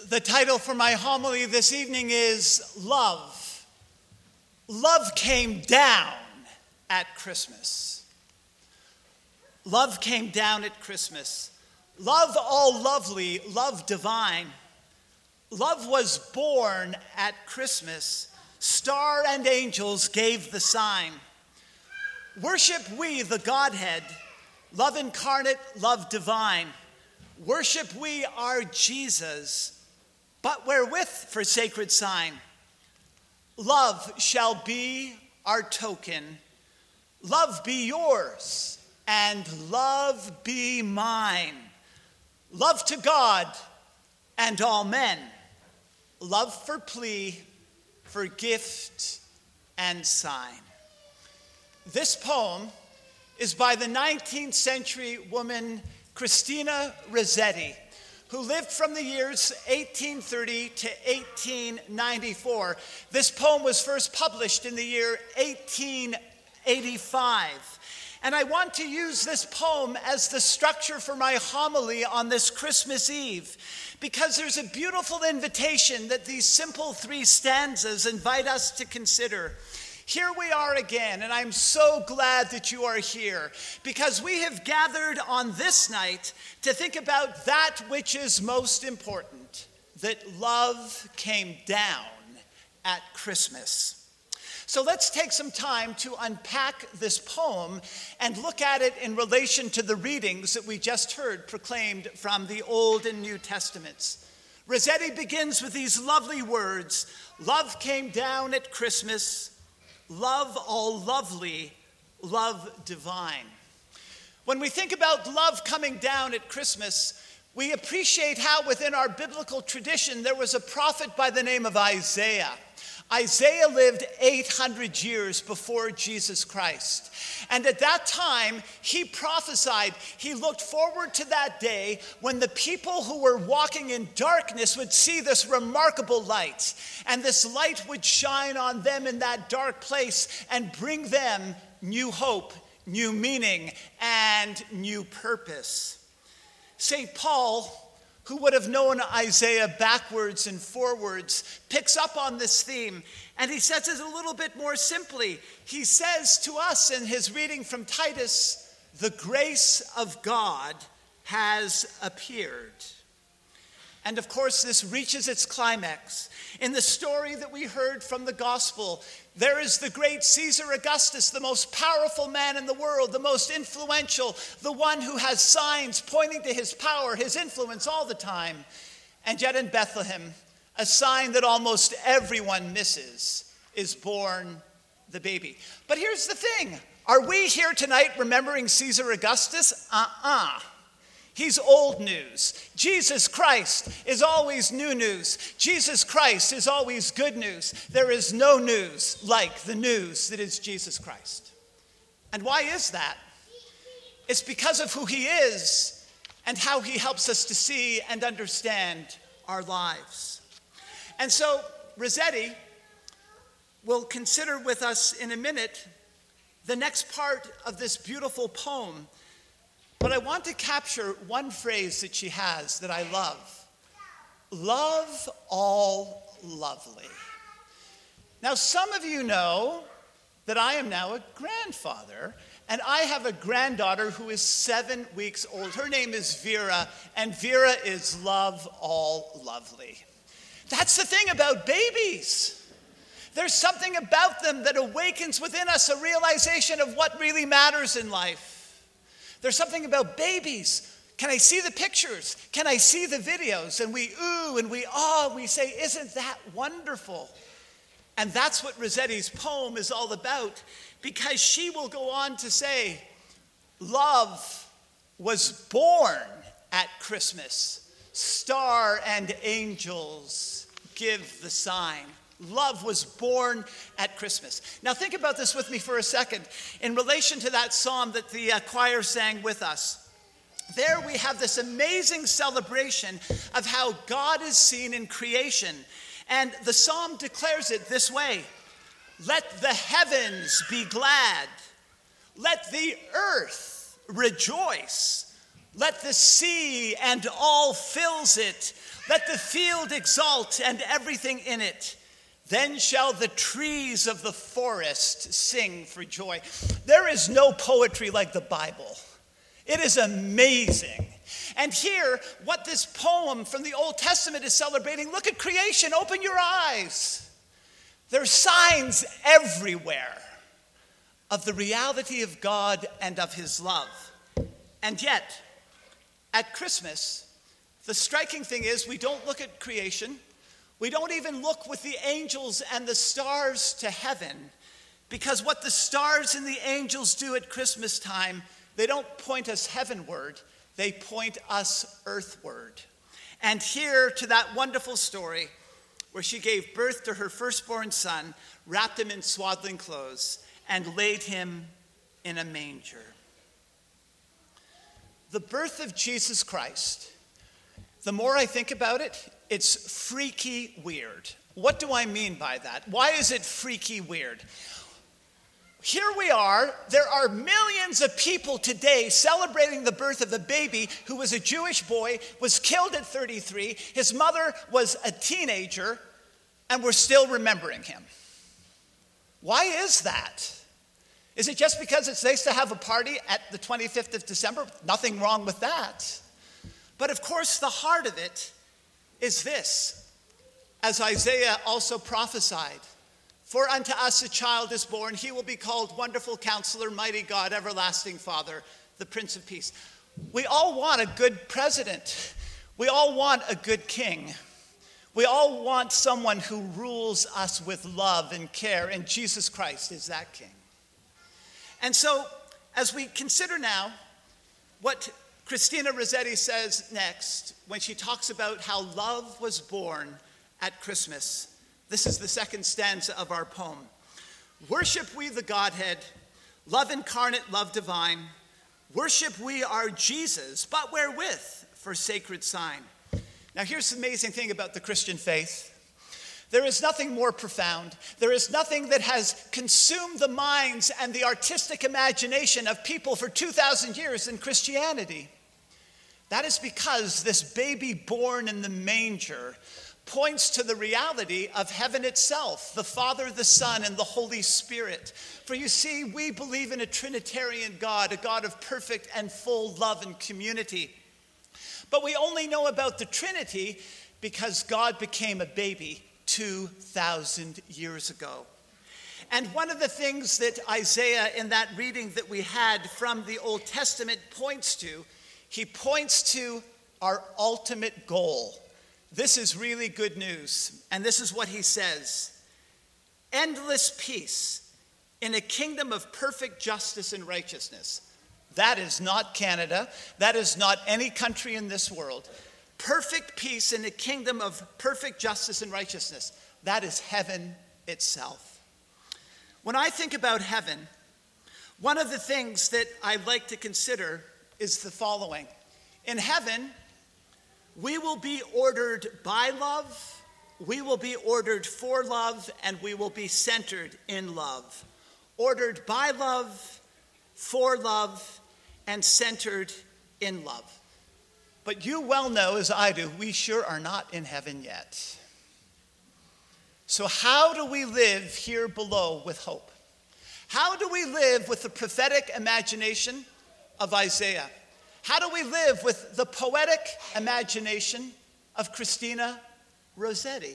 The title for my homily this evening is Love. Love came down at Christmas. Love came down at Christmas. Love all lovely, love divine. Love was born at Christmas. Star and angels gave the sign. Worship we the Godhead, love incarnate, love divine. Worship we our Jesus, but wherewith for sacred sign? Love shall be our token. Love be yours, and love be mine. Love to God and all men. Love for plea, for gift and sign. This poem is by the 19th century woman Christina Rossetti, who lived from the years 1830 to 1894. This poem was first published in the year 1885. And I want to use this poem as the structure for my homily on this Christmas Eve, because there's a beautiful invitation that these simple three stanzas invite us to consider. Here we are again, and I'm so glad that you are here, because we have gathered on this night to think about that which is most important, that love came down at Christmas. So let's take some time to unpack this poem and look at it in relation to the readings that we just heard proclaimed from the Old and New Testaments. Rossetti begins with these lovely words: love came down at Christmas. Love all lovely, love divine. When we think about love coming down at Christmas, we appreciate how within our biblical tradition there was a prophet by the name of Isaiah. Isaiah lived 800 years before Jesus Christ. And at that time, he prophesied, he looked forward to that day when the people who were walking in darkness would see this remarkable light. And this light would shine on them in that dark place and bring them new hope, new meaning, and new purpose. St. Paul, who would have known Isaiah backwards and forwards, picks up on this theme, and he says it a little bit more simply. He says to us in his reading from Titus, the grace of God has appeared. And of course, this reaches its climax. In the story that we heard from the gospel, there is the great Caesar Augustus, the most powerful man in the world, the most influential, the one who has signs pointing to his power, his influence all the time. And yet in Bethlehem, a sign that almost everyone misses, is born the baby. But here's the thing. Are we here tonight remembering Caesar Augustus? He's old news. Jesus Christ is always new news. Jesus Christ is always good news. There is no news like the news that is Jesus Christ. And why is that? It's because of who he is and how he helps us to see and understand our lives. And so Rossetti will consider with us in a minute the next part of this beautiful poem. But I want to capture one phrase that she has that I love. Love all lovely. Now, some of you know that I am now a grandfather, and I have a granddaughter who is 7 weeks old. Her name is Vera, and Vera is love all lovely. That's the thing about babies. There's something about them that awakens within us a realization of what really matters in life. There's something about babies. Can I see the pictures? Can I see the videos? And we ooh and we ah, we say, isn't that wonderful? And that's what Rossetti's poem is all about, because she will go on to say, love was born at Christmas. Star and angels give the sign. Love was born at Christmas. Now think about this with me for a second in relation to that psalm that the choir sang with us. There we have this amazing celebration of how God is seen in creation. And the psalm declares it this way: let the heavens be glad, let the earth rejoice, Let the sea and all fills it. Let the field exult and everything in it. Then shall the trees of the forest sing for joy. There is no poetry like the Bible. It is amazing. And here, what this poem from the Old Testament is celebrating, look at creation, open your eyes. There are signs everywhere of the reality of God and of his love. And yet, at Christmas, the striking thing is we don't look at creation. We don't even look with the angels and the stars to heaven, because what the stars and the angels do at Christmas time, they don't point us heavenward, they point us earthward. And here to that wonderful story where she gave birth to her firstborn son, wrapped him in swaddling clothes, and laid him in a manger. The birth of Jesus Christ, the more I think about it, it's freaky weird. What do I mean by that? Why is it freaky weird? Here we are, there are millions of people today celebrating the birth of a baby who was a Jewish boy, was killed at 33, his mother was a teenager, and we're still remembering him. Why is that? Is it just because it's nice to have a party at the 25th of December? Nothing wrong with that. But of course, the heart of it is this, as Isaiah also prophesied, for unto us a child is born, he will be called Wonderful Counselor, Mighty God, Everlasting Father, the Prince of Peace. We all want a good president. We all want a good king. We all want someone who rules us with love and care, and Jesus Christ is that king. And so, as we consider now what Christina Rossetti says next, when she talks about how love was born at Christmas, this is the second stanza of our poem. Worship we the Godhead, love incarnate, love divine. Worship we our Jesus, but wherewith? For sacred sign. Now here's the amazing thing about the Christian faith. There is nothing more profound. There is nothing that has consumed the minds and the artistic imagination of people for 2,000 years than Christianity. That is because this baby born in the manger points to the reality of heaven itself, the Father, the Son, and the Holy Spirit. For you see, we believe in a Trinitarian God, a God of perfect and full love and community. But we only know about the Trinity because God became a baby 2,000 years ago. And one of the things that Isaiah, in that reading that we had from the Old Testament, points to, he points to our ultimate goal. This is really good news. And this is what he says. Endless peace in a kingdom of perfect justice and righteousness. That is not Canada. That is not any country in this world. Perfect peace in a kingdom of perfect justice and righteousness. That is heaven itself. When I think about heaven, one of the things that I like to consider is the following. In heaven, we will be ordered by love, we will be ordered for love, and we will be centered in love. Ordered by love, for love, and centered in love. But you well know, as I do, we sure are not in heaven yet. So how do we live here below with hope? How do we live with the prophetic imagination of Isaiah? How do we live with the poetic imagination of Christina Rossetti?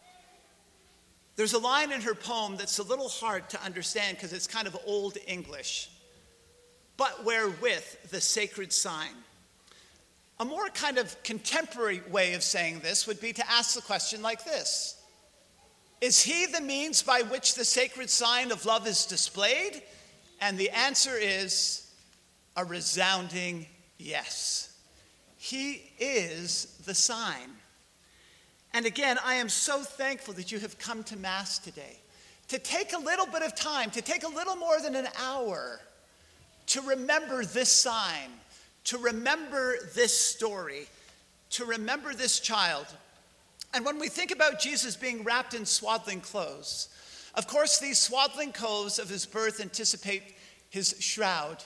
There's a line in her poem that's a little hard to understand because it's kind of old English. But wherewith the sacred sign. A more kind of contemporary way of saying this would be to ask the question like this. Is he the means by which the sacred sign of love is displayed? And the answer is a resounding yes. He is the sign. And again, I am so thankful that you have come to Mass today. To take a little bit of time, to take a little more than an hour to remember this sign, to remember this story, to remember this child. And when we think about Jesus being wrapped in swaddling clothes, of course, these swaddling clothes of his birth anticipate his shroud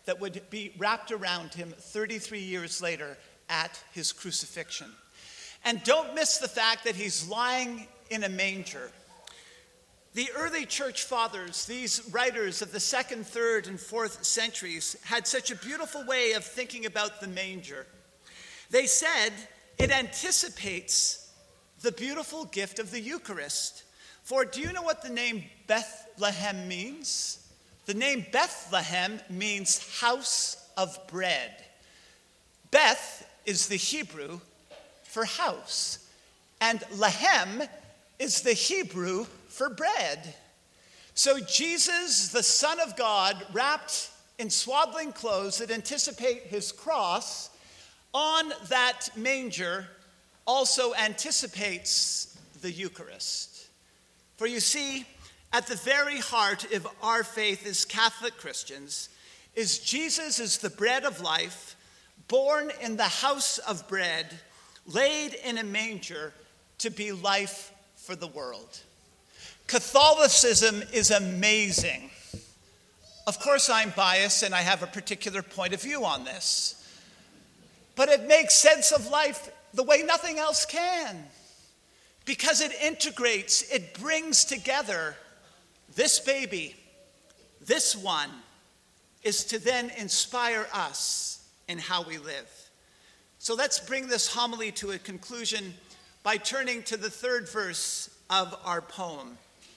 that would be wrapped around him 33 years later at his crucifixion. And don't miss the fact that he's lying in a manger. The early church fathers, these writers of the 2nd, 3rd, and 4th centuries, had such a beautiful way of thinking about the manger. They said it anticipates the beautiful gift of the Eucharist. For do you know what the name Bethlehem means? The name Bethlehem means house of bread. Beth is the Hebrew for house, and Lehem is the Hebrew for bread. So Jesus, the Son of God, wrapped in swaddling clothes that anticipate his cross, on that manger also anticipates the Eucharist. For you see, at the very heart of our faith as Catholic Christians is Jesus is the bread of life, born in the house of bread, laid in a manger to be life for the world. Catholicism is amazing. Of course, I'm biased and I have a particular point of view on this. But it makes sense of life the way nothing else can. Because it integrates, it brings together this baby, this one, is to then inspire us in how we live. So let's bring this homily to a conclusion by turning to the 3rd verse of our poem.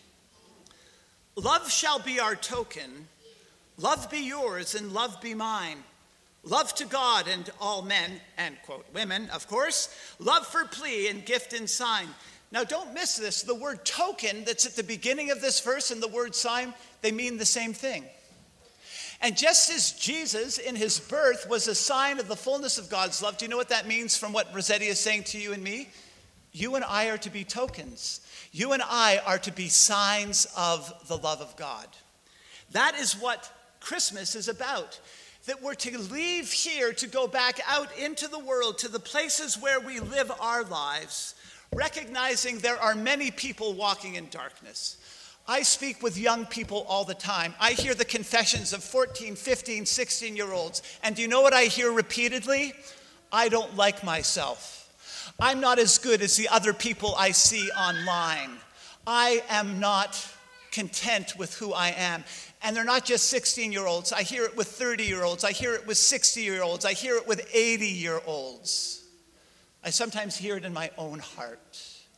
Love shall be our token, love be yours and love be mine. Love to God and all men, and quote, women, of course, love for plea and gift and sign. Now don't miss this, the word token that's at the beginning of this verse and the word sign, they mean the same thing. And just as Jesus in his birth was a sign of the fullness of God's love, do you know what that means from what Rossetti is saying to you and me? You and I are to be tokens. You and I are to be signs of the love of God. That is what Christmas is about. That we're to leave here to go back out into the world, to the places where we live our lives, recognizing there are many people walking in darkness. I speak with young people all the time. I hear the confessions of 14, 15, 16-year-olds. And do you know what I hear repeatedly? I don't like myself. I'm not as good as the other people I see online. I am not content with who I am. And they're not just 16-year-olds. I hear it with 30-year-olds. I hear it with 60-year-olds. I hear it with 80-year-olds. I sometimes hear it in my own heart.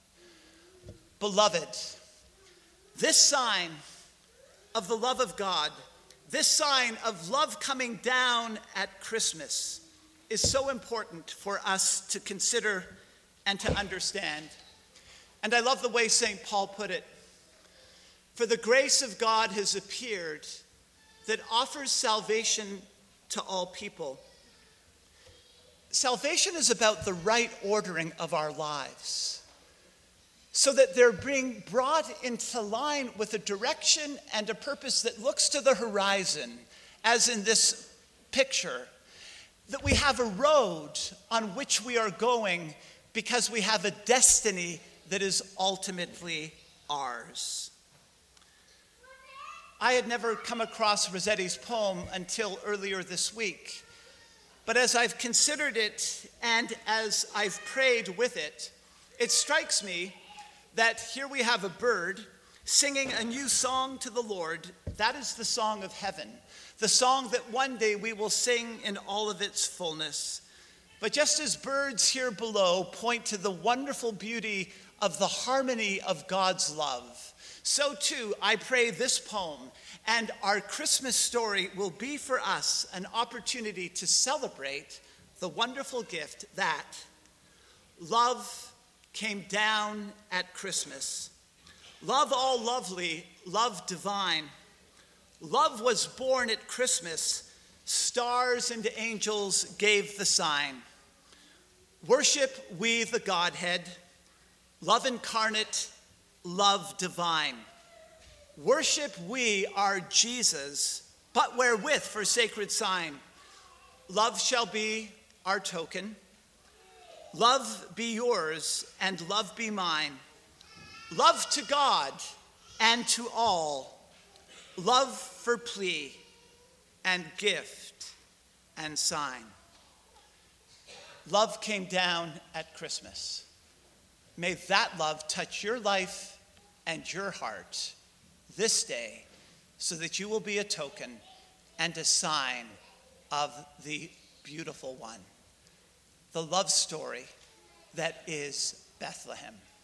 Beloved, this sign of the love of God, this sign of love coming down at Christmas is so important for us to consider and to understand. And I love the way St. Paul put it. For the grace of God has appeared that offers salvation to all people. Salvation is about the right ordering of our lives, so that they're being brought into line with a direction and a purpose that looks to the horizon, as in this picture, that we have a road on which we are going because we have a destiny that is ultimately ours. I had never come across Rossetti's poem until earlier this week. But as I've considered it and as I've prayed with it, it strikes me that here we have a bird singing a new song to the Lord. That is the song of heaven, the song that one day we will sing in all of its fullness. But just as birds here below point to the wonderful beauty of the harmony of God's love, so too I pray this poem and our Christmas story will be for us an opportunity to celebrate the wonderful gift that love came down at Christmas. Love all lovely, love divine. Love was born at Christmas. Stars and angels gave the sign. Worship we the Godhead, love incarnate, love divine. Worship we our Jesus, but wherewith for sacred sign? Love shall be our token. Love be yours and love be mine. Love to God and to all. Love for plea and gift and sign. Love came down at Christmas. May that love touch your life and your heart this day so that you will be a token and a sign of the beautiful one, the love story that is Bethlehem.